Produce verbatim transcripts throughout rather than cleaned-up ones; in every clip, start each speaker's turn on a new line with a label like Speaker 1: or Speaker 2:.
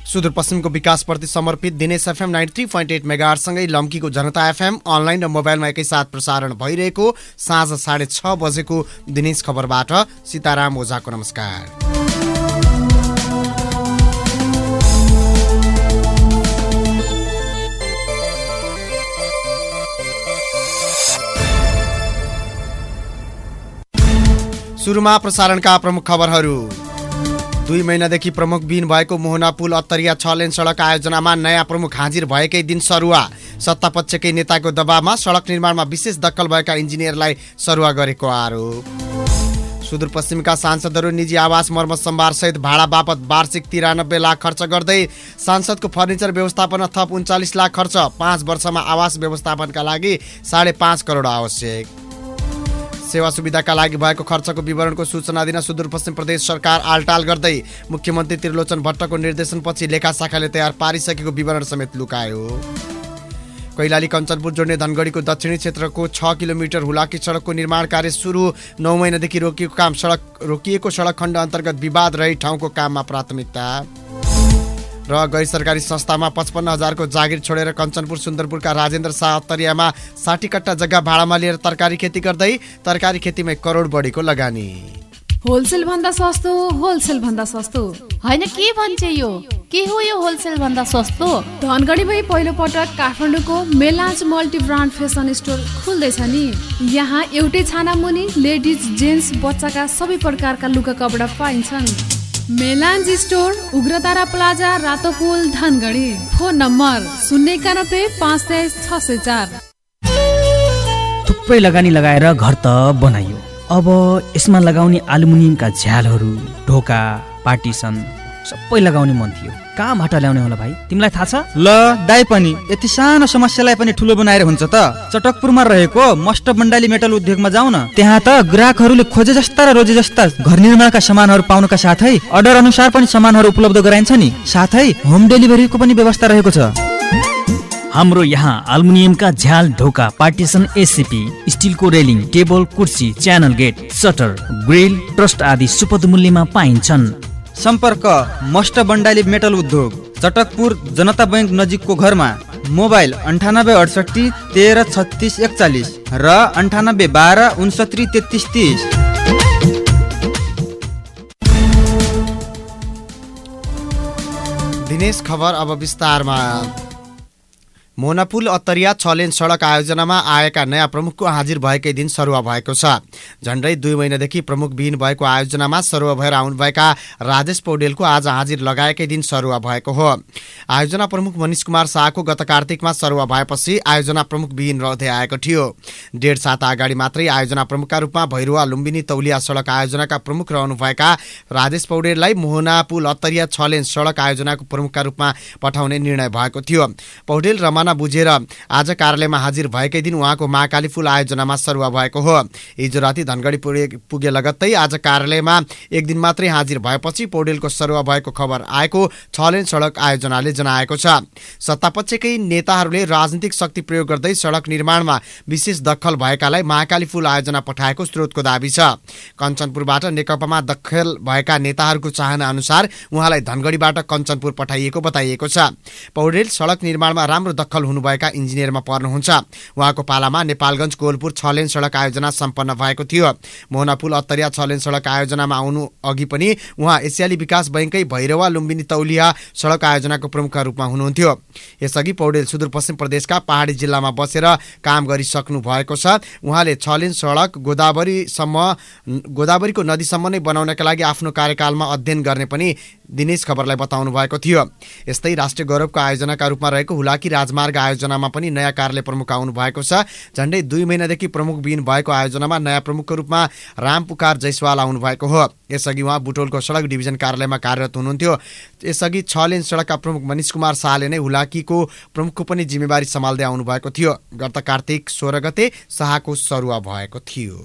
Speaker 1: सुदूरपश्चिमको विकासप्रति समर्पित Dinesh FM ninety three point eight मेगाहर्जसँगै लम्कीको जनता एफएम अनलाइन र मोबाइलमा एकैसाथ प्रसारण भइरहेको साँझ साढे छ बजेको दिनेश खबरबाट सीताराम ओझाको नमस्कार। सुरुमा प्रसारणका प्रमुख खबरहरू। दुई महिनादेखि प्रमुख विहीन भएको मोहना पुल अत्तरिया छ लेन सडक आयोजनामा नयाँ प्रमुख हाजिर भएकै दिन सरुवा। सत्तापक्षकै नेताको दबावमा सडक निर्माणमा विशेष दखल भएका इन्जिनियरलाई सरुवा गरेको आरोप। सुदूरपश्चिमका सांसदहरू निजी आवास मर्मत सम्भार सहित भाडा बापत वार्षिक तिरानब्बे लाख खर्च गर्दै सांसदको फर्निचर व्यवस्थापन थप उन्चालिस लाख खर्च। पाँच वर्षमा आवास व्यवस्थापनका लागि साढे पाँच करोड आवश्यक। सेवा सुविधाका लागि भएको खर्चको विवरणको सूचना दिन सुदूरपश्चिम प्रदेश सरकार आलटाल गर्दै मुख्यमन्त्री त्रिलोचन भट्टको निर्देशनपछि लेखा शाखाले तयार पारिसकेको विवरण समेत लुकायो। कैलाली कञ्चनपुर जोड्ने धनगढीको दक्षिणी क्षेत्रको छ किलोमिटर हुलाकी सडकको निर्माण कार्य सुरु। नौ महिनादेखि रोकिएको काम सडक रोकिएको सडक खण्ड अन्तर्गत विवाद रही ठाउँको काममा प्राथमिकता। र गैर सरकारी संस्थामा पचपन्न हजारको जागिर छोडेर कञ्चनपुर सुन्दरपुरका राजेन्द्र शाह अत्तरियामा साठी कट्टा जग्गा भाडामा लिएर तरकारी खेती गर्दै तरकारी खेतीमै करोड बढीको लगानी।
Speaker 2: होलसेल भन्दा सस्तो होलसेल भन्दा सस्तो
Speaker 3: हैन के भन्छ यो के हो यो होलसेल भन्दा सस्तो?
Speaker 2: धनगढीमै पहिलो पटक काठमाडौँको Melange multi brand fashion store खुल्दैछ नि। यहाँ एउटै छाना मुनि लेडिज जेन्ट्स बच्चाका सबै प्रकारका लुगा कपडा पाइन्छन्। मेलान्ज स्टोर उग्रतारा प्लाजा रातो पुल धनगढी। फोन नम्बर शून्य एकानब्बे पाँच तेइस छ सय चार।
Speaker 4: थुप्रै लगानी लगाएर घर त बनाइयो, अब यसमा लगाउने एल्युमिनियमका झ्यालहरू, ढोका, पार्टिसन सबै लगाउने मन थियो। कहाँबाट ल्याउने होला भाइ, तिमीलाई थाहा छ?
Speaker 5: ल दाइ पनि यति सानो समस्यालाई पनि ठुलो बनाएर हुन्छ त? चटकपुरमा रहेको मस्ट बण्डाली मेटल उद्योगमा जाऊ न। त्यहाँ त ग्राहकहरूले खोजे जस्ता र रोजे जस्ता घर निर्माणका सामानहरू पाउनका साथै अर्डर अनुसार पनि सामानहरू उपलब्ध गराइन्छ नि। साथै होम डेलिभरीको पनि व्यवस्था रहेको छ।
Speaker 4: हाम्रो यहाँ एल्युमिनियमका झ्याल, ढोका, पार्टिसन, एसिपी, स्टिलको रेलिङ, टेबल, कुर्सी, channel gate, shutter, grill, truss आदि सुपथ मूल्यमा पाइन्छन्।
Speaker 5: सम्पर्क मस्ट बण्डाली मेटल उद्योग, चटकपुर जनता बैंक नजिकको घरमा। मोबाइल अन्ठानब्बे अडसठी तेह्र छत्तिस एकचालिस र अन्ठानब्बे बाह्र उनसत्तरी तेत्तिस तिस।
Speaker 1: दिनेश खबर अब विस्तारमा। मोहना पुल अत्तरिया छ लेन सडक आयोजनामा आएका नयाँ प्रमुखको हाजिर भएकै दिन सरुवा भएको छ। झण्डै दुई महिनादेखि प्रमुख विहीन भएको आयोजनामा सरुवा भएर आउनुभएका राजेश पौडेलको आज हाजिर लगाएकै दिन सरुवा भएको हो। आयोजना प्रमुख मनिष कुमार शाहको गत कार्तिकमा सरुवा भएपछि आयोजना प्रमुख विहीन रहँदै आएको थियो। डेढ साता अगाडि मात्रै आयोजना प्रमुखका रूपमा भैरुवा लुम्बिनी तौलिया सडक आयोजनाका प्रमुख रहनुभएका राजेश पौडेललाई मोहना पुल अत्तरिया छ लेन सडक आयोजनाको प्रमुखका रूपमा पठाउने निर्णय भएको थियो। पौडेल रमा बुझेर आज कार्यालयमा हाजिर भएकै दिन उहाँको महाकाली पुल आयोजनामा सरुवा भएको हो। हिजो राति धनगढी पुगे लगत्तै आज कार्यालयमा एक दिन मात्रै हाजिर भएपछि पौडेलको सरुवा भएको खबर आएको छ लेन सडक आयोजनाले जनाएको छ। सत्तापक्षकै नेताहरूले राजनीतिक शक्ति प्रयोग गर्दै सडक निर्माणमा विशेष दखल भएकालाई महाकाली पुल आयोजना पठाएको स्रोतको दाबी छ। कञ्चनपुरबाट नेकपामा दखल भएका नेताहरूको चाहना अनुसार उहाँलाई धनगढीबाट कञ्चनपुर पठाइएको बताइएको छ। पौडेल सडक निर्माणमा राम्रो दखल हुनुभएका इन्जिनियरमा पर्नुहुन्छ। उहाँको पालामा नेपालगञ्ज कोलपुर छ लेन सडक आयोजना सम्पन्न भएको थियो। मोहना पुल अत्तरिया छ लेन सडक आयोजनामा आउनु अघि पनि उहाँ एसियाली विकास बैंककै भैरवा लुम्बिनी तौलिया सडक आयोजनाको प्रमुखका रूपमा हुनुहुन्थ्यो। यसअघि पौडेल सुदूरपश्चिम प्रदेशका पहाडी जिल्लामा बसेर काम गरिसक्नु भएको छ। उहाँले छ लेन सडक गोदावरीसम्म गोदावरीको नदीसम्म नै बनाउनका लागि आफ्नो कार्यकालमा अध्ययन गर्ने पनि दिनेश खबरलाई बताउनु भएको थियो। यस्तै राष्ट्रिय गौरवको आयोजनाका रूपमा रहेको हुलाकी राजमार्ग आयोजनामा पनि नयाँ कार्यालय प्रमुख आउनु भएको छ। झण्डै दुई महिनादेखि प्रमुख विहीन भएको आयोजनामा नयाँ प्रमुखको रूपमा रामपुकार जैसवाल आउनु भएको हो। यसअघि उहाँ बुटोलको सडक डिभिजन कार्यालयमा कार्यरत हुनुहुन्थ्यो। यसअघि छ लेन सडकका प्रमुख मनिष कुमार शाहले नै हुलाकीको प्रमुखको पनि जिम्मेवारी सम्हाल्दै आउनु भएको थियो। गत कार्तिक सोह्र गते शाहको सरुवा भएको थियो।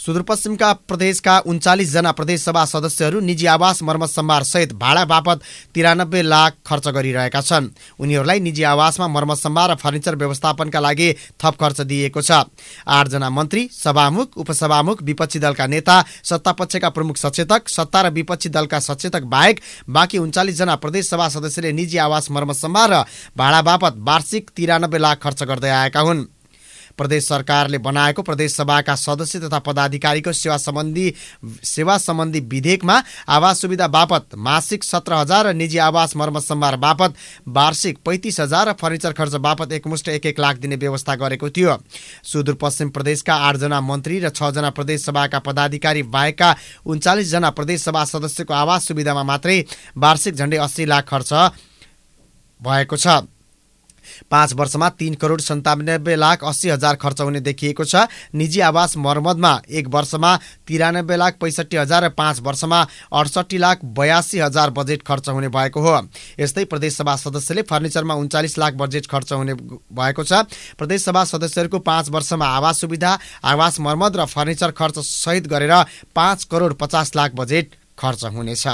Speaker 1: सुदूरपश्चिमका प्रदेशका उन्चालिस जना प्रदेश सभा सदस्यहरू निजी आवास मर्मत सम्भार सहित भाडा बापत तिरानब्बे लाख खर्च गरिरहेका छन्। उनीहरूलाई निजी आवासमा मर्मत सम्भार र फर्निचर व्यवस्थापनका लागि थप खर्च दिइएको छ। आठजना मन्त्री, सभामुख, उपसभामुख, विपक्षी दलका नेता, सत्तापक्षका प्रमुख सचेतक, सत्ता र विपक्षी दलका सचेतक बाहेक बाँकी उन्चालिस जना प्रदेश सभा सदस्यले निजी आवास मर्मत सम्भार र भाडा बापत वार्षिक तिरानब्बे लाख खर्च गर्दै आएका हुन्। प्रदेश सरकारले बनाएको प्रदेश सभाका सदस्य तथा पदाधिकारीको सेवा सम्बन्धी सेवा सम्बन्धी विधेयकमा आवास सुविधा बापत मासिक सत्र हजार र निजी आवास मर्मत सम्भार बापत वार्षिक पैंतिस हजार र फर्निचर खर्च बापत एकमुष्ट एक एक लाख दिने व्यवस्था गरेको थियो। सुदूरपश्चिम प्रदेशका आठजना मन्त्री र छजना प्रदेश सभाका पदाधिकारी बाहेकका उन्चालिस जना प्रदेश सभा सदस्यको आवास सुविधामा मात्रै वार्षिक झण्डै अस्सी लाख खर्च भएको छ। पाँच वर्षमा तीन करोड सन्तानब्बे लाख अस्सी हजार खर्च हुने देखिएको छ। निजी आवास मर्मतमा एक वर्षमा तिरानब्बे लाख पैँसठी हजार र पाँच वर्षमा अडसठी लाख बयासी हजार बजेट खर्च हुने भएको हो। यस्तै प्रदेश सभा सदस्यले फर्निचरमा उन्चालिस लाख बजेट खर्च हुने भएको छ। प्रदेश सभा सदस्यहरूको पाँच वर्षमा आवास सुविधा, आवास मर्मत र फर्निचर खर्च सहित गरेर पाँच करोड पचास लाख बजेट खर्च हुनेछ।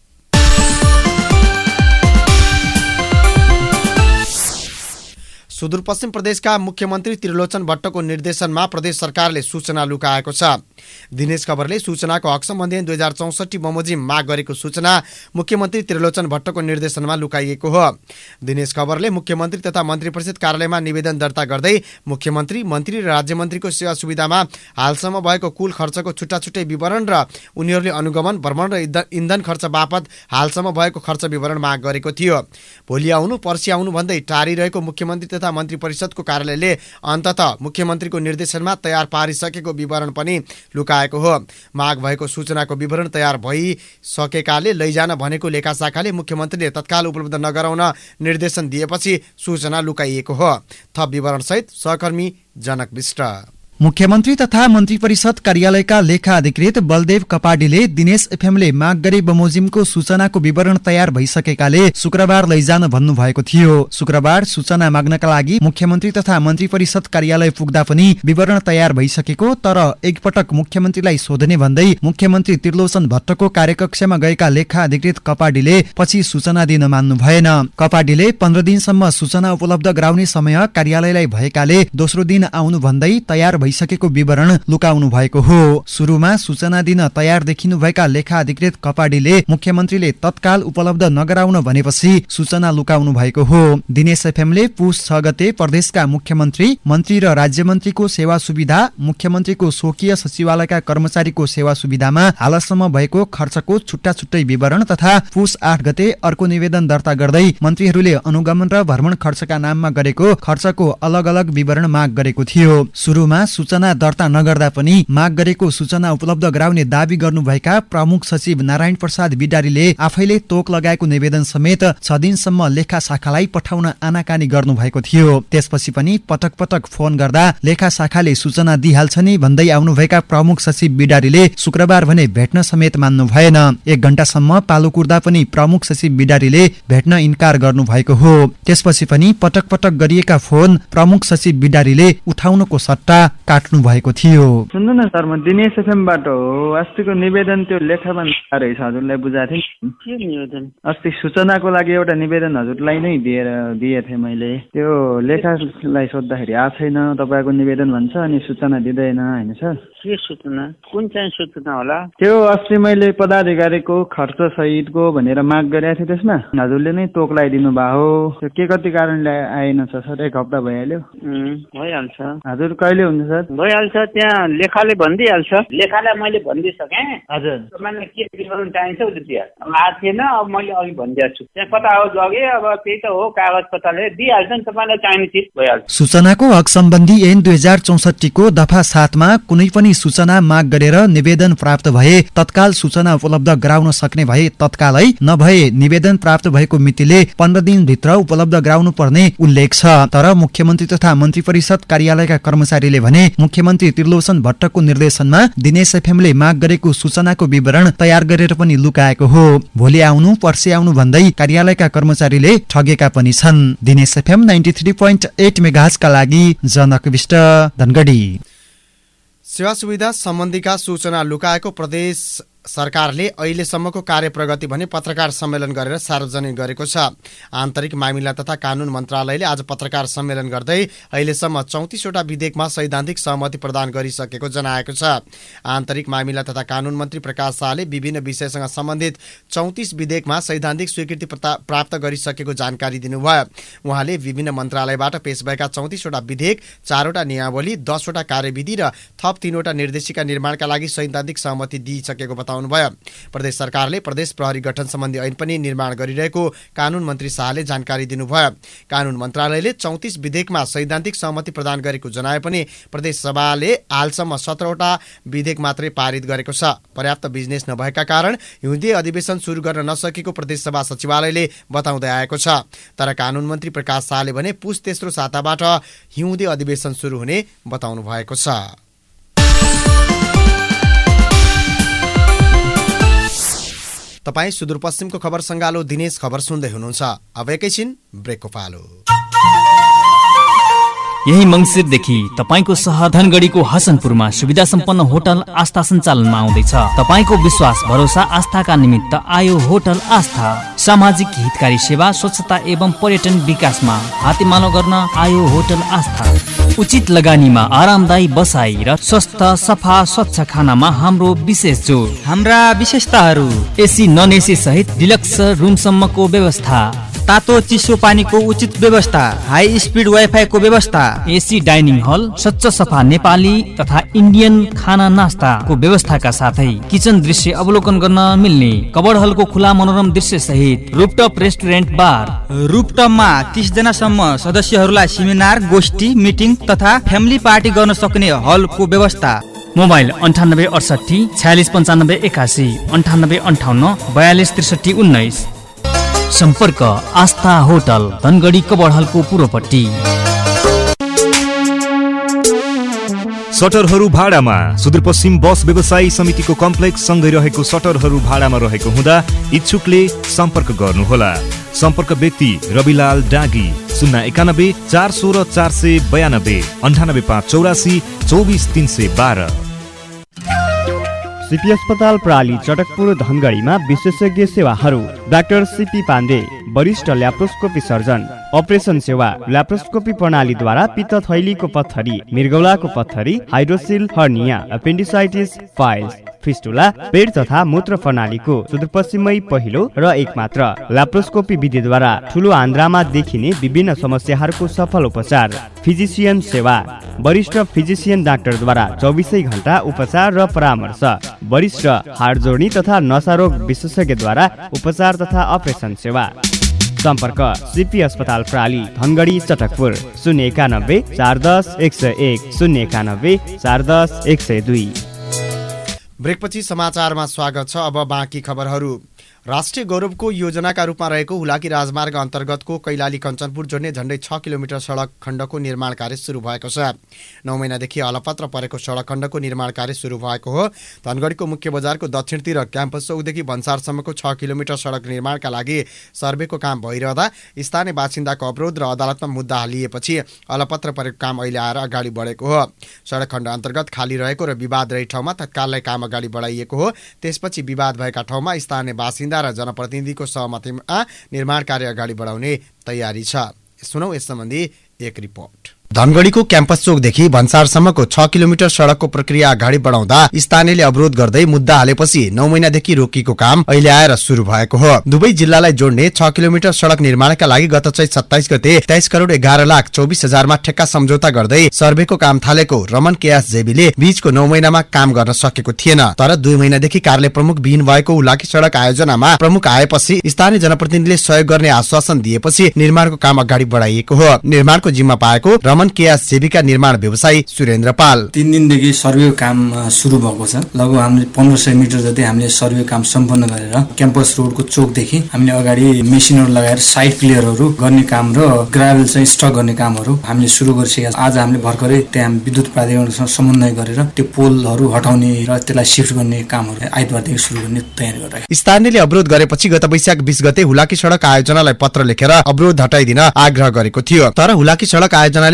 Speaker 1: सुदूरपश्चिम प्रदेशका मुख्यमन्त्री त्रिलोचन भट्टको निर्देशनमा प्रदेश सरकारले सूचना लुकाएको छ। दिनेश खबरले सूचनाको हक सम्बन्धी दुई हजार चौसठी बमोजिम माग गरेको सूचना मुख्यमन्त्री त्रिलोचन भट्टको निर्देशनमा लुकाइएको हो। दिनेश खबरले मुख्यमन्त्री तथा मन्त्री परिषद कार्यालयमा निवेदन दर्ता गर्दै मुख्यमन्त्री, मन्त्री र राज्यमन्त्रीको सेवा सुविधामा हालसम्म भएको कुल खर्चको छुट्टा छुट्टै विवरण र उनीहरूले अनुगमन, भ्रमण र इन्धन खर्च बापत हालसम्म भएको खर्च विवरण माग गरेको थियो। भोलि आउनु पर्सि आउनु भन्दै टारिरहेको मुख्यमन्त्री तथा मन्त्री परिषदको कार्यालयले अन्ततः मुख्यमन्त्रीको निर्देशनमा तयार पारिसकेको विवरण पनि लुकाएको हो। माग भएको सूचनाको विवरण तयार भइसकेकाले लैजान भनेको लेखा शाखाले मुख्यमन्त्रीले तत्काल उपलब्ध नगराउन निर्देशन दिएपछि सूचना लुकाइएको हो। थप विवरणसहित सहकर्मी जनक विष्ट।
Speaker 5: मुख्यमन्त्री तथा मन्त्री परिषद कार्यालयका लेखा अधिकृत बलदेव कपाडीले दिनेश एफएमले माग गरे बमोजिमको सूचनाको विवरण तयार भइसकेकाले शुक्रबार लैजान भन्नुभएको थियो। शुक्रबार सूचना माग्नका लागि मुख्यमन्त्री तथा मन्त्री परिषद कार्यालय पुग्दा पनि विवरण तयार भइसकेको तर एकपटक मुख्यमन्त्रीलाई सोध्ने भन्दै मुख्यमन्त्री त्रिलोचन भट्टको कार्यकक्षमा गएका लेखा अधिकृत कपाडीले पछि सूचना दिन मान्नु भएन। कपाडीले पन्ध्र दिनसम्म सूचना उपलब्ध गराउने समय कार्यालयलाई भएकाले दोस्रो दिन आउनु भन्दै तयार भइसकेको विवरण लुकाउनु भएको हो। सुरुमा सूचना दिन तयार देखिनु भएका लेखा अधिकृत कपाडीले मुख्यमन्त्रीले तत्काल उपलब्ध नगराउन भनेपछि सूचना लुकाउनु भएको हो। दिनेश एफएमले पुस छ गते प्रदेशका मुख्यमन्त्री, मन्त्री र राज्यमन्त्रीको सेवा सुविधा, मुख्यमन्त्रीको स्वकीय सचिवालयका कर्मचारीको सेवा सुविधामा हालसम्म भएको खर्चको छुट्टा छुट्टै विवरण तथा पुस आठ गते अर्को निवेदन दर्ता गर्दै मन्त्रीहरूले अनुगमन र भ्रमण खर्चका नाममा गरेको खर्चको अलग अलग विवरण माग गरेको थियो। सुरुमा सूचना दर्ता नगर्दा पनि माग गरेको सूचना उपलब्ध गराउने दावी गर्नुभएका प्रमुख सचिव नारायण प्रसाद बिडारीले आफैले तोक लगाएको निवेदन समेत छ दिनसम्म लेखा शाखालाई पठाउन आनाकानी गर्नुभएको थियो। त्यसपछि पनि पटक पटक फोन गर्दा लेखा शाखाले सूचना दिइहाल्छ नि भन्दै आउनुभएका प्रमुख सचिव बिडारीले शुक्रबार भने भेट्न समेत मान्नु भएन। एक घण्टासम्म पालो कुर्दा पनि प्रमुख सचिव बिडारीले भेट्न इन्कार गर्नुभएको हो। त्यसपछि पनि पटक पटक गरिएका फोन प्रमुख सचिव बिडारीले उठाउनको सट्टा काट्नु भएको थियो।
Speaker 6: सुन्नु न सर, म दिनेश एफएमबाट हो। अस्तिको निवेदन त्यो लेखामा रहेछ, हजुरलाई बुझाएको थिएँ। के निवेदन? अस्ति सूचनाको लागि एउटा निवेदन हजुरलाई नै दिएर दिए थिएँ मैले। त्यो लेखालाई सोद्धाखेरि आएको छैन तपाईँको निवेदन भन्छ अनि सूचना दिँदैन होइन सर।
Speaker 7: के सूचना? कुन चाहिँ सूचना होला?
Speaker 6: त्यो अस्ति मैले पदाधिकारीको खर्च सहितको भनेर माग गरेको थिएँ, त्यसमा हजुरले नै तोक लगाइदिनु भयो। त्यो के कति कारणले आएन छ सर? एक हप्ता भइहाल्यो।
Speaker 7: भइहाल्छ।
Speaker 6: हजुर कहिले हुन्छ सर?
Speaker 7: भइहाल्छ, त्यहाँ लेखाले भनिदिइहाल्छ। लेखालाई मैले भनिदिइसकेँ।
Speaker 6: हजुर
Speaker 7: तपाईँलाई के विवरण चाहिन्छ उसले दिइहाल्छ। आएको थिएन, अब मैले अघि भनिदिएको छु। त्यहाँ कता हो जगे, अब त्यही त हो, कागज पत्रले दिइहाल्छ नि तपाईँलाई चाहिने चिज भइहाल्छ।
Speaker 5: सूचनाको हक सम्बन्धी ऐन दुई हजार चौसठीको दफा सातमा कुनै पनि सूचना माग गरेर निवेदन प्राप्त भए तत्काल सूचना उपलब्ध गराउन सक्ने भए तत्कालै, नभए निवेदन प्राप्त भएको मितिले पन्ध्र दिनभित्र उपलब्ध गराउनु पर्ने उल्लेख छ। तर मुख्यमन्त्री तथा मन्त्री परिषद कार्यालयका कर्मचारीले भने मुख्यमन्त्री त्रिलोचन भट्टको निर्देशनमा दिनेश एफएमले माग गरेको सूचनाको विवरण तयार गरेर पनि लुकाएको हो। भोलि आउनु पर्सि आउनु भन्दै कार्यालयका कर्मचारीले ठगेका पनि छन्। Dinesh FM ninety three point eight मेगाहर्जका लागि जनक विष्ट, धनगढी।
Speaker 1: सेवा सुविधा सम्बन्धीका सूचना लुकाएको प्रदेश सरकारले अहिलेसम्मको कार्य प्रगति भने पत्रकार सम्मेलन गरेर सार्वजनिक गरेको छ। आन्तरिक मामिला तथा कानून मन्त्रालयले आज पत्रकार सम्मेलन गर्दै अहिलेसम्म चौतिसवटा विधेयकमा सैद्धान्तिक सहमति प्रदान गरिसकेको जनाएको छ। आन्तरिक मामिला तथा कानून मन्त्री प्रकाश शाहले विभिन्न विषयसँग सम्बन्धित चौतिस विधेयकमा सैद्धान्तिक स्वीकृति प्राप्त गरिसकेको जानकारी दिनुभयो। उहाँले विभिन्न मन्त्रालयबाट पेश भएका चौतिसवटा विधेयक, चारवटा नियमावली, दसवटा कार्यविधि र थप तीनवटा निर्देशिका निर्माणका लागि सैद्धान्तिक सहमति दिइसकेको बताउनु भयो। प्रदेश सरकारले प्रदेश प्रहरी गठन सम्बन्धी ऐन पनि निर्माण गरिरहेको कानून मन्त्री शाहले जानकारी दिनुभयो। कानून मन्त्रालयले चौतिस विधेयकमा सैद्धान्तिक सहमति प्रदान गरेको जनाए पनि प्रदेश सभाले हालसम्म सत्रवटा विधेयक मात्रै पारित गरेको छ। पर्याप्त बिजनेस नभएका कारण हिउँदे अधिवेशन सुरु गर्न नसकेको प्रदेश सभा सचिवालयले बताउँदै आएको छ। तर कानून मन्त्री प्रकाश शाहले भने पुस तेस्रो साताबाट हिउँदे अधिवेशन सुरु हुने बताउनु भएको छ। तपाईँ सुदूरपश्चिमको खबर सङ्गालो दिनेश खबर सुन्दै हुनुहुन्छ। अब एकैछिन ब्रेकको पालो।
Speaker 4: यही मङ्सिरदेखि तपाईको सहर धनगढीको हसनपुरमा सुविधा सम्पन्न होटल आस्था सञ्चालनमा आउँदैछ। तपाईको विश्वास भरोसा आस्थाका निमित्त आयो होटल आस्था। सामाजिक हितकारी सेवा, स्वच्छता एवं पर्यटन विकासमा हातेमालो गर्न आयो होटल आस्था। उचित लगानीमा आरामदायी बसाई र स्वस्थ सफा स्वच्छ खानामा हाम्रो विशेष जोड।
Speaker 5: हाम्रा विशेषताहरू:
Speaker 4: एसी नन एसी सहित डिलक्स रुमसम्मको व्यवस्था,
Speaker 5: तातो चिसो पानीको उचित व्यवस्था, हाई स्पिड वाइफाई को व्यवस्था,
Speaker 4: एसी डाइनिङ हल, स्वच्छ सफा नेपाली तथा इन्डियन खाना नास्ताको व्यवस्थाका साथै किचन दृश्य अवलोकन गर्न मिल्ने कबड हलको खुला मनोरम दृश्य सहित रूपटप रेस्टुरेन्ट बार।
Speaker 5: रूपटपमा तीस जनासम्म सदस्यहरूलाई सेमिनार, गोष्ठी, मिटिङ तथा फ्यामिली पार्टी गर्न सक्ने हलको व्यवस्था।
Speaker 4: मोबाइल अन्ठानब्बे अडसठी छयालिस पन्चानब्बे एकासी अन्ठानब्बे अन्ठाउन्न बयालिस त्रिसठी उन्नाइस। सम्पर्क आस्था होटल, धनगढी कबडहलको पूर्वपट्टि।
Speaker 8: सटरहरू भाडामा। सुदूरपश्चिम बस व्यवसायी समितिको कम्प्लेक्स सँगै रहेको सटरहरू भाडामा रहेको हुँदा इच्छुकले सम्पर्क गर्नुहोला। सम्पर्क व्यक्ति रविलाल डागी, शून्य एकानब्बे चार सोह्र चार सय बयानब्बे अन्ठानब्बे पाँच चौरासी चौबिस तिन सय बाह्र।
Speaker 9: सीपी अस्पताल प्राली चटकपुर धनगढीमा विशेषज्ञ सेवाहरू: डाक्टर सीपी पाण्डे, वरिष्ठ ल्याप्रोस्कोपी सर्जन, अपरेसन सेवा, ल्याप्रोस्कोपी प्रणालीद्वारा पित्त थैलीको पत्थरी, मृगौलाको पत्थरी, hydrocele, hernia, appendicitis, piles, fistula, पेट तथा मूत्र प्रणालीको सुदूरपश्चिममै पहिलो र एकमात्र ल्याप्रोस्कोपी विधिद्वारा ठुलो आन्द्रामा देखिने विभिन्न समस्याहरूको सफल उपचार। फिजिसियन सेवा: वरिष्ठ फिजिसियन डाक्टरद्वारा चौबिसै घण्टा उपचार र परामर्श। वरिष्ठ हाड जोड्नी तथा नसारोग विशेषज्ञद्वारा उपचार तथा अपरेसन सेवा। सम्पर्क सीपी अस्पताल प्राली धनगढी चटकपुर, शून्य एकानब्बे चार दस एक सय एक शून्य एकानब्बे चार दस एक सय दुई।
Speaker 1: ब्रेकपछि समाचारमा स्वागत छ। अब बाँकी खबरहरू। राष्ट्रिय गौरवको योजनाका रूपमा रहेको हुलाकी राजमार्ग अन्तर्गतको कैलाली कञ्चनपुर जोड्ने झण्डै छ किलोमिटर सडक खण्डको निर्माण कार्य सुरु भएको छ। नौ महिनादेखि अलपत्र परेको सडक खण्डको निर्माण कार्य सुरु भएको हो। धनगढीको मुख्य बजारको दक्षिणतिर क्याम्पस चौकदेखि भन्सारसम्मको छ किलोमिटर सडक निर्माणका लागि सर्वेको काम भइरहँदा स्थानीय बासिन्दाको अवरोध र अदालतमा मुद्दा हालिएपछि अलपत्र परेको काम अहिले आएर अगाडि बढेको हो। सडक खण्ड अन्तर्गत खाली रहेको र विवाद रहेको ठाउँमा तत्कालै काम अगाडि बढाइएको हो। त्यसपछि विवाद भएका ठाउँमा स्थानीय बासिन्दा र जनप्रतिनिधिको सहमतिमा निर्माण कार्य अगाडि बढाउने तयारी छ। सुनौ यस सम्बन्धी एक रिपोर्ट। धनगढीको क्याम्पस चोकदेखि भन्सारसम्मको छ किलोमिटर सडकको प्रक्रिया अगाडि बढाउँदा स्थानीयले अवरोध गर्दै मुद्दा हालेपछि नौ महिनादेखि रोकिएको काम अहिले आएर सुरु भएको हो। दुवै जिल्लालाई जोड्ने छ किलोमिटर सडक निर्माणका लागि गत चैत सत्ताइस गते तेइस करोड एघार लाख चौबिस हजारमा ठेक्का सम्झौता गर्दै सर्वेको काम थालेको रमन केएस जेबीले बीचको नौ महिनामा काम गर्न सकेको थिएन। तर दुई महिनादेखि कार्यालय प्रमुख विहीन भएको हुलाकी सडक आयोजनामा प्रमुख आएपछि स्थानीय जनप्रतिनिधिले सहयोग गर्ने आश्वासन दिएपछि निर्माणको काम अगाडि बढाइएको हो। निर्माणको जिम्मा पाएको रमन केएस जेबीका निर्माण व्यवसायी सुरेन्द्र पाल।
Speaker 10: तीन दिनदेखि सर्वे काम सुरु भएको छ। लगभग हामीले पन्ध्र सय मिटर जति हामीले सर्वे काम सम्पन्न गरेर क्याम्पस रोडको चोकदेखि हामीले अगाडि मेसिनहरू लगाएर साइड क्लियरहरू गर्ने काम र ग्राभल चाहिँ स्टक गर्ने कामहरू हामीले सुरु गरिसकेका छौँ। आज हामीले भर्खरै त्यहाँ विद्युत प्राधिकरणसँग समन्वय गरेर त्यो पोलहरू हटाउने र त्यसलाई सिफ्ट गर्ने कामहरू आइतबारदेखि सुरु गर्ने तयारी गरिरहेका।
Speaker 1: स्थानीयले अवरोध गरेपछि गत वैशाख बीस गते हुलाकी सडक आयोजनालाई पत्र लेखेर अवरोध हटाइदिन आग्रह गरेको थियो। तर हुलाकी सडक आयोजनाले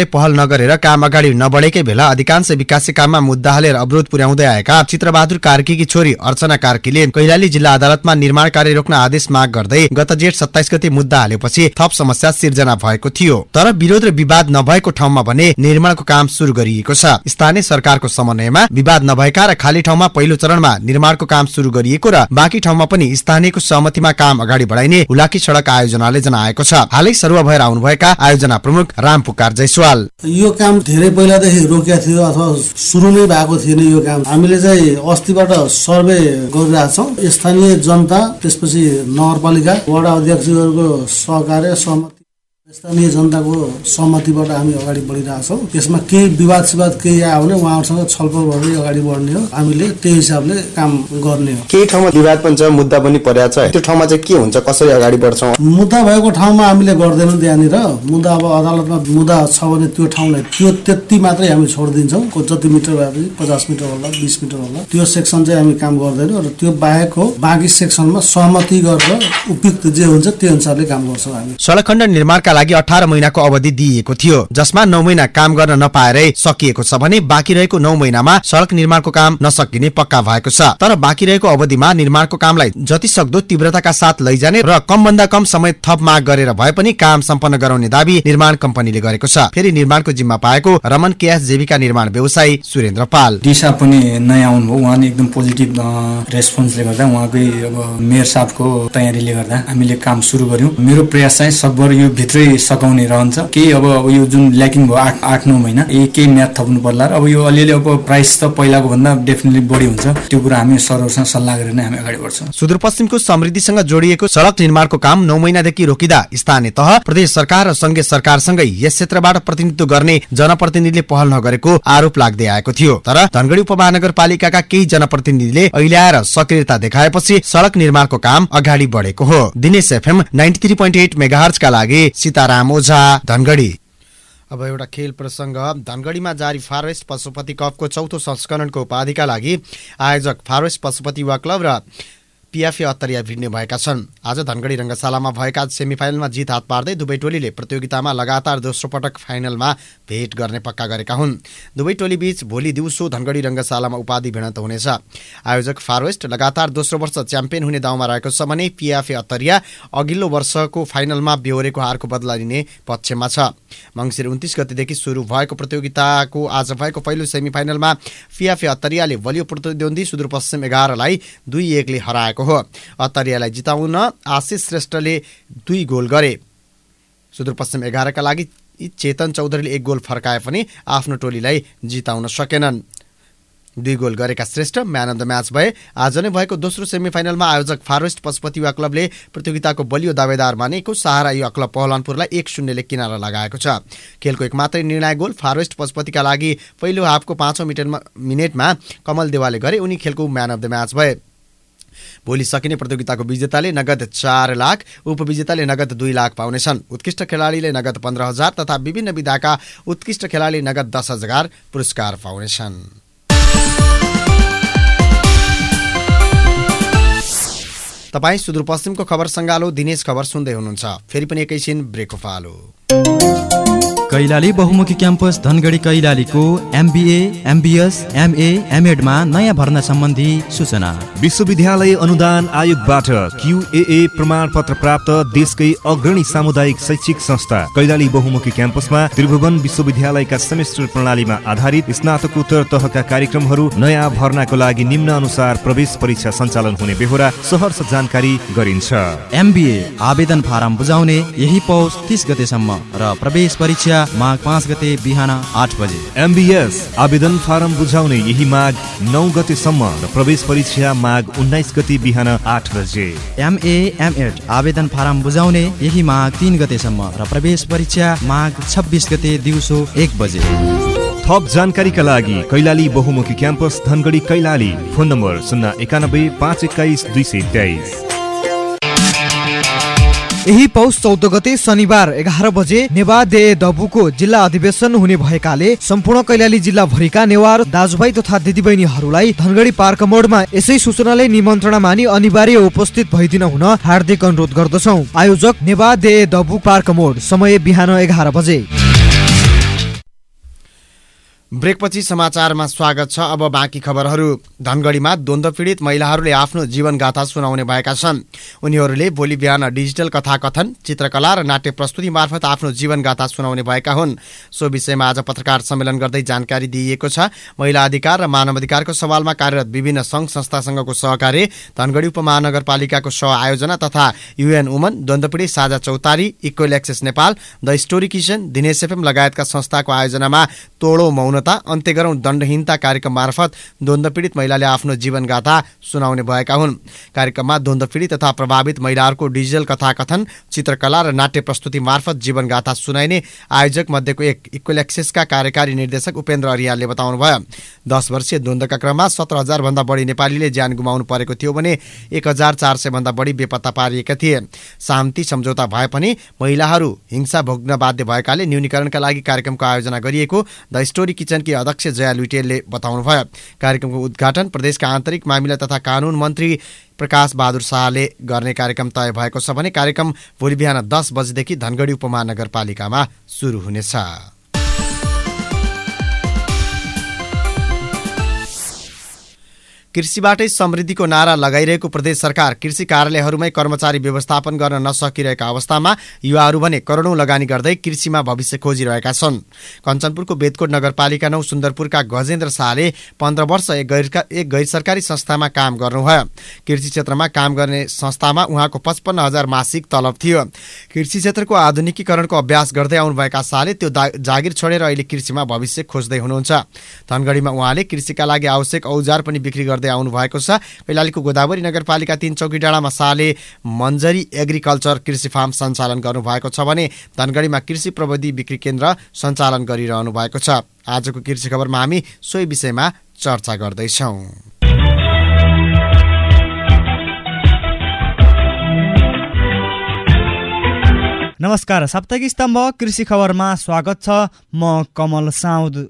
Speaker 1: पहल नगरेर काम अगाडि नबढेकै बेला अधिकांश विकासे काममा मुद्दा हालेर अवरोध पुर्याउँदै आएका चित्रबहादुर कार्कीकी छोरी अर्चना कार्कीले कैलाली जिल्ला अदालतमा निर्माण कार्य रोक्न आदेश माग गर्दै गत जेठ सत्ताइस गते मुद्दा हालेपछि थप समस्या सिर्जना भएको थियो। तर विरोध र विवाद नभएको ठाउँमा भने निर्माणको काम सुरु गरिएको छ। स्थानीय सरकारको समन्वयमा विवाद नभएका र खाली ठाउँमा पहिलो चरणमा निर्माणको काम सुरु गरिएको र बाँकी ठाउँमा पनि स्थानीयको सहमतिमा काम अगाडि बढाइने हुलाकी सडक आयोजनाले जनाएको छ। हालै सरुवा भएर आउनुभएका आयोजना प्रमुख राम पुकार जयसवाल,
Speaker 11: यो काम धेरै पहिलादेखि रोकिएको थियो अथवा सुरु नै भएको थिएन। यो काम हामीले चाहिँ अस्तिबाट सर्वे गरिरहेछौँ। स्थानीय जनता, त्यसपछि नगरपालिका वडा अध्यक्षहरूको सहकार्य सहमति, स्थानीय जनताको सहमतिबाट हामी अगाडि बढिरहेछौँ। यसमा केही विवाद सिवाद केही आयो भने उहाँहरूसँग छलफल गर्दै अगाडि बढ्ने हो। हामीले त्यही हिसाबले काम गर्ने हो।
Speaker 1: केही ठाउँमा विवाद पनि छ, मुद्दा पनि परेको छ। त्यो ठाउँमा चाहिँ के हुन्छ, कसरी अगाडि बढ्छौँ?
Speaker 11: मुद्दा भएको ठाउँमा हामीले गर्दैनौँ त्यहाँनिर। मुद्दा अब अदालतमा मुद्दा छ भने त्यो ठाउँलाई त्यो त्यति मात्रै हामी छोडिदिन्छौँ। जति मिटर भए पनि पचास मिटर होला, बिस मिटर होला, त्यो सेक्सन चाहिँ हामी काम गर्दैनौँ। र त्यो बाहेक हो बाँकी सेक्सनमा सहमति गरेर उपयुक्त जे हुन्छ त्यो अनुसारले काम गर्छौँ हामी।
Speaker 1: सडक खण्ड निर्माणका लागि अठार महिनाको अवधि दिइएको थियो, जसमा नौ महिना काम गर्न नपाएरै सकिएको छ भने बाँकी रहेको नौ महिनामा सडक निर्माणको काम नसकिने पक्का भएको छ। तर बाँकी रहेको अवधिमा निर्माणको कामलाई जति सक्दो तीव्रताका साथ लैजाने र कम भन्दा कम समय थप माग गरेर भए पनि काम सम्पन्न गराउने दाबी निर्माण कम्पनीले गरेको छ। फेरि निर्माणको जिम्मा पाएको रमन केएस जेविका निर्माण व्यवसायी सुरेन्द्र पाल,
Speaker 10: दिशा पनि नयाँ आउनुभयो। उहाँले एकदम पोजिटिभ रेस्पोन्सले गर्दा, उहाँकै अब मेयर साहबको तयारीले गर्दा हामीले काम सुरु गर्यौँ। मेरो प्रयास चाहिँ सकभर यो भित्रै सकाउने रहन्छ। केही अब यो जुन ल्याकिङ भयो आठ आठ नौ महिना, यही केही म्याथ थप्नु पर्ला। अब यो अलिअलि अब प्राइस त पहिलाको भन्दा डेफिनेटली बढी हुन्छ। त्यो कुरा हामी सरहरूसँग सल्लाह गरेर नै हामी अगाडि बढ्छौँ।
Speaker 1: सुदूरपश्चिमको समृद्धिसँग जोडिएको सडक निर्माणको काम नौ महिनादेखि रोकिँदा स्थानीय तह, प्रदेश सरकार र संघीय सरकारसँगै यस क्षेत्रबाट प्रतिनिधित्व गर्ने जनप्रतिनिधिले पहल नगरेको आरोप लाग्दै आएको थियो। तर धनगढी उपमहानगरपालिकाका केही जनप्रतिनिधिले अहिले आएर सक्रियता देखाएपछि सडक निर्माणको काम अगाडि बढेको हो। Dinesh FM ninety three point eight मेगाहर्जका लागि सीताराम ओझा, धनगढी। अब एउटा खेल प्रसङ्ग। धनगढीमा जारी फारवेस्ट पशुपति कपको चौथो संस्करणको उपाधिका लागि आयोजक फारवेस्ट पशुपति युवा क्लब र पिएफए अत्तरिया भिड्ने भएका छन्। आज धनगढी रङ्गशालामा भएका सेमिफाइनलमा जित हात पार्दै दुवै टोलीले प्रतियोगितामा लगातार दोस्रो पटक फाइनलमा भेट गर्ने पक्का गरेका हुन्। दुवै टोली बीच भोलि दिउँसो धनगढी रङ्गशालामा उपाधि भिडन्त हुनेछ। आयोजक फारवेस्ट लगातार दोस्रो वर्ष च्याम्पियन हुने दाउमा रहेको छ भने पिएफए अत्तरिया अघिल्लो वर्षको फाइनलमा बेहोरेको हारको बदला लिने पक्षमा छ। मङ्सिर उन्तिस गतेदेखि सुरु भएको प्रतियोगिताको आज भएको पहिलो सेमिफाइनलमा पिएफए अत्तरियाले बलियो प्रतिद्वन्दी सुदूरपश्चिम एघारलाई दुई एकले हराएको हो। अत्तरियालाई जिताउन आशिष श्रेष्ठले दुई गोल गरे। सुदूरपश्चिम एघारका लागि चेतन चौधरीले एक गोल फर्काए पनि आफ्नो टोलीलाई जिताउन सकेनन्। दुई गोल गरेका Shrestha man of the match भए। आज नै भएको दोस्रो सेमिफाइनलमा आयोजक फारवेस्ट पशुपति युवा क्लबले प्रतियोगिताको बलियो दावेदार मानेको सहारा युवा क्लब पहलवानपुरलाई एक शून्यले किनारा लगाएको छ। खेलको एक मात्रै निर्णायक गोल फारवेस्ट पशुपतिका लागि पहिलो हाफको पाँचौं मिनटमा मिनेटमा कमल देवालले गरे। उनी खेलको म्यान अफ द म्याच भए। भोलि सकिने प्रतियोगिताको विजेताले नगद चार लाख, उपविजेताले नगद दुई लाख पाउनेछन्। उत्कृष्ट खेलाडीले नगद पन्ध्र हजार तथा विभिन्न विधाका उत्कृष्ट खेलाडी नगद दस हजार पुरस्कार पाउनेछन्। तपाईँ सुदूरपश्चिमको खबर सङ्गालो दिनेश खबर सुन्दै हुनुहुन्छ। फेरि पनि एकैछिन ब्रेकको पालो।
Speaker 12: कैलाली बहुमुखी क्याम्पस धनगढी कैलालीको एमबीए, एमबीएस, एमए, एमएडमा नयाँ भर्ना सम्बन्धी सूचना।
Speaker 8: विश्वविद्यालय अनुदान आयोगबाट क्यूएए प्रमाणपत्र प्राप्त देशकै अग्रणी सामुदायिक शैक्षिक संस्था कैलाली बहुमुखी क्याम्पसमा त्रिभुवन विश्वविद्यालयका सेमेस्टर प्रणालीमा आधारित स्नातकोत्तर तहका कार्यक्रमहरू नयाँ भर्नाको लागि निम्न अनुसार प्रवेश परीक्षा सञ्चालन हुने बेहोरा सहर्ष जानकारी गरिन्छ।
Speaker 12: एमबीए आवेदन फारम बुझाउने यही पौष तीस गतेसम्म र प्रवेश परीक्षा माघ पाँच गते बिहान आठ बजे।
Speaker 8: एमबीएस आवेदन फारम बुझाउने यही माघ नौ गतेसम्म र प्रवेश परीक्षा माघ उन्नाइस गते बिहान आठ बजे।
Speaker 12: एमए, एमएड आवेदन फारम बुझाउने यही माघ तीन गतेसम्म र प्रवेश परीक्षा माघ छब्बिस गते दिउँसो एक बजे।
Speaker 8: थप जानकारीका लागि कैलाली बहुमुखी campus Dhangadhi Kailali. Phone number शून्य एकानब्बे पाँच एक्काइस दुई सय तेइस।
Speaker 13: यही पौष चौध गते शनिबार एघार बजे नेवा दे दबुको जिल्ला अधिवेशन हुने भएकाले सम्पूर्ण कैलाली जिल्ला भरिका नेवार दाजुभाइ तथा दिदीबहिनीहरूलाई धनगढी पार्क मोडमा यसै सूचनाले निमन्त्रणा मानि अनिवार्य उपस्थित भइदिन हुन हार्दिक अनुरोध गर्दछौँ। आयोजक नेवा दे दबु पार्क मोड। समय बिहान एघार बजे।
Speaker 1: ब्रेकपछि समाचारमा स्वागत छ। अब बाँकी खबरहरू। धनगढीमा द्वन्द्व पीडित महिलाहरूले आफ्नो जीवनगाथा सुनाउने भएका छन्। उनीहरूले भोलि बिहान डिजिटल कथाकथन, चित्रकला र नाट्य प्रस्तुति मार्फत आफ्नो जीवनगाथा सुनाउने भएका हुन्। सो विषयमा आज पत्रकार सम्मेलन गर्दै जानकारी दिइएको छ। महिला अधिकार र मानवाधिकारको सवालमा कार्यरत विभिन्न सङ्घ संस्थासँगको सहकार्य, धनगढी उपमहानगरपालिकाको सह आयोजना तथा युएन वुमन, द्वन्द्व पीडित साझा चौतारी, equal access Nepal, the story kitchen, Dinesh FM लगायतका संस्थाको आयोजनामा तोडो मौन अन्त्य गरौँ दण्डहीनता कार्यक्रम मार्फत द्वन्द्व पीडित महिलाले आफ्नो जीवनगाथा सुनाउने भएका हुन्। कार्यक्रममा द्वन्द्व पीडित तथा प्रभावित महिलाहरूको डिजिटल कथाकथन, चित्रकला र नाट्य प्रस्तुति मार्फत जीवनगाथा सुनाइने आयोजक मध्येको एक इक्वल एक्सेसका कार्यकारी निर्देशक उपेन्द्र अरियालले बताउनुभयो। दस वर्षीय द्वन्द्वका क्रममा सत्र हजार भन्दा बढी नेपालीले ज्यान गुमाउनु परेको थियो भने एक हजार चार सय भन्दा बढी बेपत्ता पारिएका थिए। शान्ति सम्झौता भए पनि महिलाहरू हिंसा भोग्न बाध्य भएकाले न्यूनीकरणका लागि कार्यक्रमको आयोजना गरिएको द स्टोरी किचनकी अध्यक्ष जया लुइटेलले बताउनुभयो। कार्यक्रमको उद्घाटन प्रदेशका आन्तरिक मामिला तथा कानून मन्त्री प्रकाश बहादुर शाहले गर्ने कार्यक्रम तय भएको छ भने कार्यक्रम भोलि बिहान दस बजेदेखि धनगढी उपमहानगरपालिकामा सुरु हुनेछ। कृषिबाटै समृद्धिको नारा लगाइरहेको प्रदेश सरकार कृषि कार्यालयहरूमै कर्मचारी व्यवस्थापन गर्न नसकिरहेका अवस्थामा युवाहरू भने करोडौं लगानी गर्दै कृषिमा भविष्य खोजिरहेका छन्। कञ्चनपुरको बेदकोट नगरपालिका नौ सुन्दरपुरका गजेन्द्र शाहले पन्ध्र वर्ष एक गैर एक गैर सरकारी संस्थामा काम गर्नुभयो। कृषि क्षेत्रमा काम गर्ने संस्थामा उहाँको पचपन्न हजार मासिक तलब थियो। कृषि क्षेत्रको आधुनिकीकरणको अभ्यास गर्दै आउनुभएका शाहले त्यो जागिर छोडेर अहिले कृषिमा भविष्य खोज्दै हुनुहुन्छ। धनगढीमा उहाँले कृषिका लागि आवश्यक औजार पनि बिक्री गर्दै आउनु भएको छ। कैलालीको गोदावरी नगरपालिका तीन चौकी डाँडामा शाहले मन्जरी एग्रिकल्चर कृषि फार्म सञ्चालन गर्नु भएको छ भने धनगढीमा कृषि प्रविधि बिक्री केन्द्र सञ्चालन गरिरहनु भएको छ। आजको कृषि खबरमा हामी सोही विषयमा चर्चा गर्दैछौँ।
Speaker 9: नमस्कार, साप्ताहिक स्तम्भ कृषि खबरमा स्वागत छ। म कमल साउद।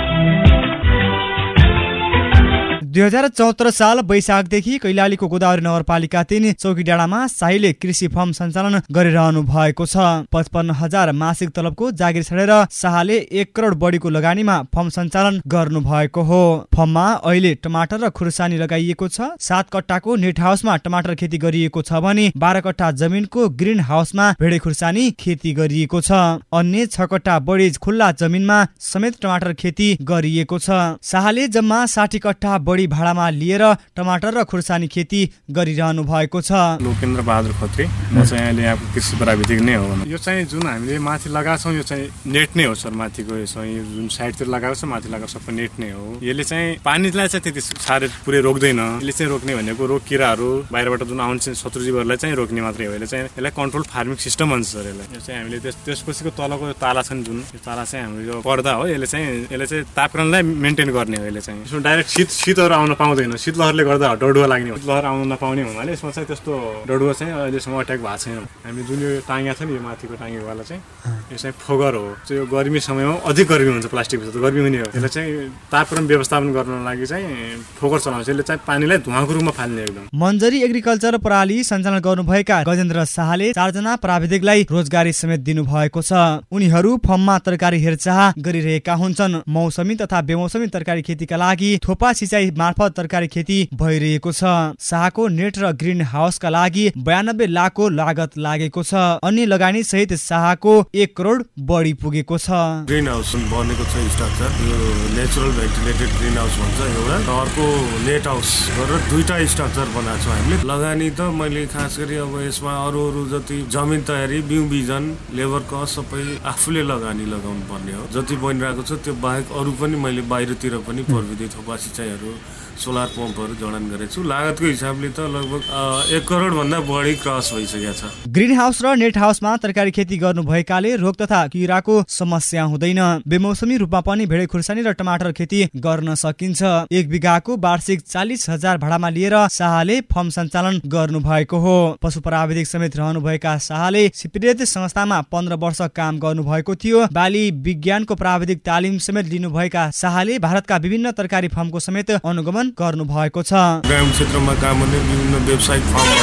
Speaker 9: दुई हजार चौहत्तर साल वैशाखदेखि कैलालीको गोदावरी नगरपालिका तीन चौकी डाँडामा शाहीले कृषि फर्म सञ्चालन गरिरहनु भएको छ। पचपन्न हजार मासिक तलबको जागिर छाडेर शाहले एक करोड बढीको लगानीमा फर्म सञ्चालन गर्नु भएको हो। फर्ममा अहिले टमाटर र खुर्सानी लगाइएको छ। सात कट्टाको नेट हाउसमा टमाटर खेती गरिएको छ भने बाह्र कट्टा जमिनको ग्रिन हाउसमा भेडे खुर्सानी खेती गरिएको छ। अन्य छ कट्टा बढी खुल्ला जमिनमा समेत टमाटर खेती गरिएको छ। शाहले जम्मा साठी कट्टा बढी भाडामा लिएर टमाटर र खुर्सानी खेती गरिरहनु भएको छ।
Speaker 14: लोकेन्द्र बहादुर खत्री, म चाहिँ अहिले यहाँको कृषि प्राविधिक नै हो। यो चाहिँ जुन हामीले माथि लगाएको छौँ यो चाहिँ नेट नै हो सर। माथिको यो चाहिँ जुन साइडतिर लगाएको छ माथि लगाएको सबै नेट नै हो। यसले चाहिँ पानीलाई चाहिँ त्यति साह्रै पुरै रोक्दैन। यसले चाहिँ रोक्ने भनेको रोग किराहरू बाहिरबाट जुन आउने शत्रुजीवहरूलाई चाहिँ रोक्ने मात्रै हो। यसले चाहिँ यसलाई कन्ट्रोल फार्मिङ सिस्टम भन्छ सर। यसलाई यो चाहिँ हामीले त्यस त्यसपछिको तलको ताला छ नि जुन यो ताला चाहिँ हाम्रो यो पर्दा हो। यसले चाहिँ यसले चाहिँ तापक्रमलाई मेन्टेन गर्ने हो। यसले चाहिँ यसमा डाइरेक्ट शीत शीतहरू आउन पाउँदैन। शीतलहरले गर्दा डडुवा लाग्ने हो। शीतलहर आउन नपाउने हुनाले यसमा चाहिँ त्यस्तो डडुवा चाहिँ अहिलेसम्म अट्याक भएको छैन। हामी जुन यो टाङ्गा छ नि यो माथिको टाङ्गेवाला चाहिँ यो चाहिँ फोगर हो। चाहिँ यो गर्मी समयमा अधिक गर्मी हुन्छ, प्लास्टिकभित्र गर्मी हुने हो। यसलाई चाहिँ तापक्रम व्यवस्थापन गर्न लागि चाहिँ फोगर चलाउँछ। यसले चाहिँ पानीलाई धुवाको रूपमा फाल्ने एकदम।
Speaker 9: मन्जरी एग्रिकल्चर प्रणाली सञ्चालन गर्नुभएका गजेन्द्र शाहले चारजना प्राविधिकलाई रोजगारी समेत दिनु भएको छ। उनीहरू फर्ममा तरकारी हेरचाह गरिरहेका हुन्छन्। मौसमी तथा बेमौसमी तरकारी खेतीका लागि थोपा सिँचाइ मार्फत तरकारी खेती भइरहेको छ। शाहको नेट र ग्रिन हाउसका लागि बयानब्बे लाखको लागत लागेको छ। अन्य लगानी सहित शाहको एक करोड बढी पुगेको छ।
Speaker 15: ग्रिन हाउस बनेको छ स्ट्रक्चर, यो नेचुरल भेन्टिलेटेड ग्रिन हाउस भन्छ एउटा, अर्को नेट हाउस गरेर दुईटा स्ट्रक्चर बनाएको छौँ हामीले। लगानी त मैले खास गरी अब यसमा अरू अरू जति जमिन तयारी, बिउ बिजन, लेबर कस्ट सबै आफूले लगानी लगाउनु पर्ने हो। जति बनिरहेको छ त्यो बाहेक अरू पनि मैले बाहिरतिर पनि प्रविधि थोपा सिँचाइहरू, सोलर पम्पहरू जडान गरेको छु। लागतको हिसाबले त लगभग एक करोड भन्दा बढी क्रस भइसकेको छ।
Speaker 9: ग्रिन हाउस र नेट हाउसमा तरकारी खेती गर्नु भएकाले रोग तथा किराको समस्या हुँदैन। बेमौसमी रूपमा पनि भेडे खुर्सानी र टमाटर खेती गर्न सकिन्छ। एक बिघाको वार्षिक चालिस हजार भाडामा लिएर शाहले फर्म सञ्चालन गर्नु भएको हो। पशु प्राविधिक समेत रहनुभएका शाहले सिपिरेत संस्थामा पन्ध्र वर्ष काम गर्नु भएको थियो। बाली विज्ञानको प्राविधिक तालिम समेत लिनुभएका शाहले भारतका विभिन्न तरकारी फर्मको समेत अनुगमन गर्नु भएको छ।
Speaker 15: ग्रामीण क्षेत्रमा काम गर्ने विभिन्न व्यवसायिक फर्महरू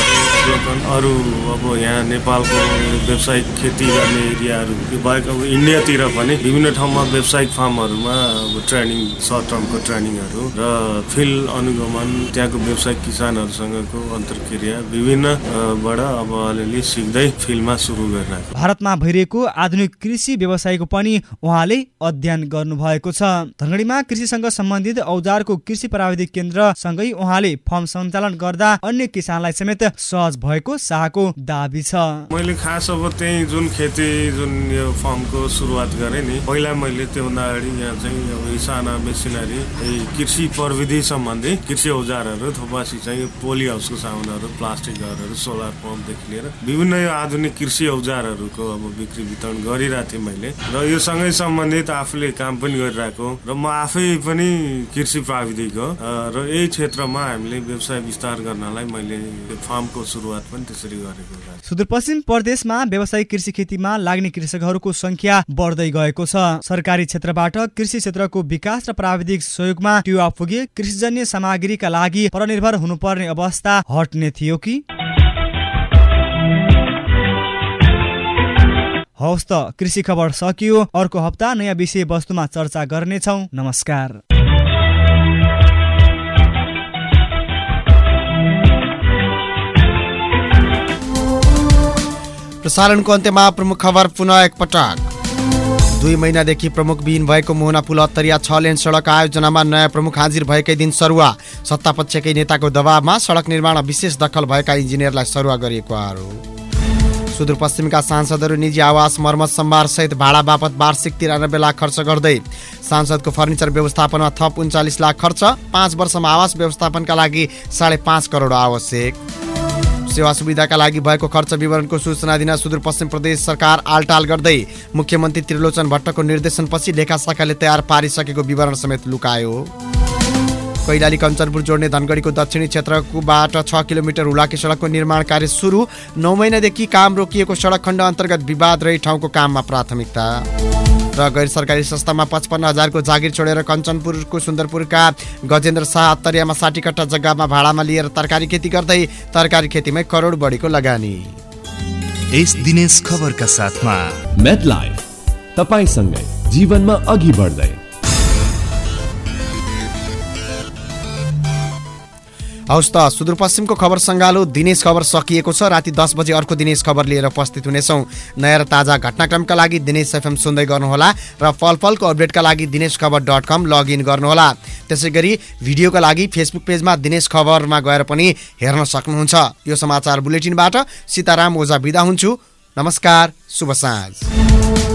Speaker 15: अवलोकन अरू अब यहाँ नेपालको व्यावसायिक खेती गर्ने एरियाहरू यो बाहेक अब इन्डियातिर पनि विभिन्न ठाउँमा व्यावसायिक फार्महरूमा अब ट्रेनिङ सर्ट टर्मको ट्रेनिङहरू र फिल्ड अनुगमन त्यहाँको व्यावसायिक किसानहरूसँगको अन्तर्क्रिया विभिन्नबाट अब अलिअलि सिक्दै फिल्डमा सुरु गर्न
Speaker 16: भारतमा भइरहेको आधुनिक कृषि व्यवसायको पनि उहाँले अध्ययन गर्नुभएको छ। धनगढीमा कृषिसँग सम्बन्धित औजारको कृषि प्राविधिक केन्द्र सँगै उहाँले फर्म सञ्चालन गर्दा अन्य किसानलाई समेत सहज भएको शाहको दाबी छ।
Speaker 15: मैले खास अब त्यही जुन खेती जुन यो फर्मको सुरुवात गरेँ नि पहिला मैले त्योभन्दा अगाडि यहाँ चाहिँ अब साना मेसिनरी कृषि प्रविधि सम्बन्धी कृषि औजारहरू थोपासी चाहिँ पोली हाउसको सामानहरू प्लास्टिक घरहरू सोलर पम्पदेखि लिएर विभिन्न यो आधुनिक कृषि औजारहरूको अब बिक्री वितरण गरिरहेको थिएँ मैले र यो सँगै सम्बन्धित आफूले काम पनि गरिरहेको र म आफै पनि कृषि प्राविधिक हो र यही क्षेत्रमा हामीले व्यवसाय विस्तार गर्नलाई मैले फार्मको सुरुवात पनि त्यसरी गरेको हो।
Speaker 16: सुदूरपश्चिम प्रदेशमा व्यावसायिक कृषि खेतीमा लाग्ने कृषकहरूको संख्या बढ्दै गएको छ। सरकारी क्षेत्रबाट कृषि क्षेत्रको विकास र प्राविधिक सहयोगमा टिवा पुगे कृषिजन्य सामग्रीका लागि परनिर्भर हुनुपर्ने अवस्था हट्ने थियो कि? हवस् त कृषि खबर सकियो। अर्को हप्ता नयाँ विषय वस्तुमा चर्चा गर्नेछौँ। नमस्कार।
Speaker 1: प्रसारणको अन्त्यमा प्रमुख खबर पुनः एकपटक। दुई महिनादेखि प्रमुख विहीन भएको मोहना पुल अत्तरिया छ लेन सडक आयोजनामा नयाँ प्रमुख हाजिर भएकै दिन सरुवा। सत्तापक्षकै नेताको दबावमा सडक निर्माण विशेष दखल भएका इन्जिनियरलाई सरुवा गरिएको आरोप। सुदूरपश्चिमका सांसदहरू निजी आवास मर्मत सम्भार सहित भाडा बापत वार्षिक तिरानब्बे लाख खर्च गर्दै। सांसदको फर्निचर व्यवस्थापनमा थप उन्चालिस लाख खर्च। पाँच वर्षमा आवास व्यवस्थापनका लागि साढे पाँच करोड आवश्यक। सेवा सुविधाका लागि भएको खर्च विवरणको सूचना दिन सुदूरपश्चिम प्रदेश सरकार आलटाल गर्दै। मुख्यमन्त्री त्रिलोचन भट्टको निर्देशनपछि लेखा शाखाले तयार पारिसकेको विवरण समेत लुकायो। कैलाली कञ्चनपुर जोड्ने धनगढीको दक्षिणी क्षेत्रबाट छ किलोमिटर हुलाकी सडकको निर्माण कार्य सुरु। नौ महिनादेखि काम रोकिएको सडक खण्ड अन्तर्गत विवाद रही ठाउँको काममा प्राथमिकता। र गैर सरकारी संस्थामा पचपन्न हजारको जागिर छोडेर कञ्चनपुरको सुन्दरपुरका गजेन्द्र शाह अत्तरियामा साठी कट्टा जग्गामा भाडामा लिएर तरकारी खेती गर्दै तरकारी खेतीमै करोड बढीको लगानी।
Speaker 8: यस दिनेश खबरका साथमा
Speaker 17: मेडलाइफ तपाईसँगै जीवनमा अघि बढ्दै।
Speaker 1: हवस् त सुदूरपश्चिमको खबर सङ्गालो दिनेश खबर सकिएको छ। राति दस बजे अर्को दिनेश खबर लिएर उपस्थित हुनेछौँ। नयाँ र ताजा घटनाक्रमका लागि दिनेश एफएम सुन्दै गर्नुहोला र फलफलको अपडेटका लागि दिनेश खबर डट कम लगइन गर्नुहोला। त्यसै गरी भिडियोका लागि फेसबुक पेजमा दिनेश खबरमा गएर पनि हेर्न सक्नुहुन्छ। यो समाचार बुलेटिनबाट सीताराम ओझा बिदा हुन्छु। नमस्कार, शुभ साँझ।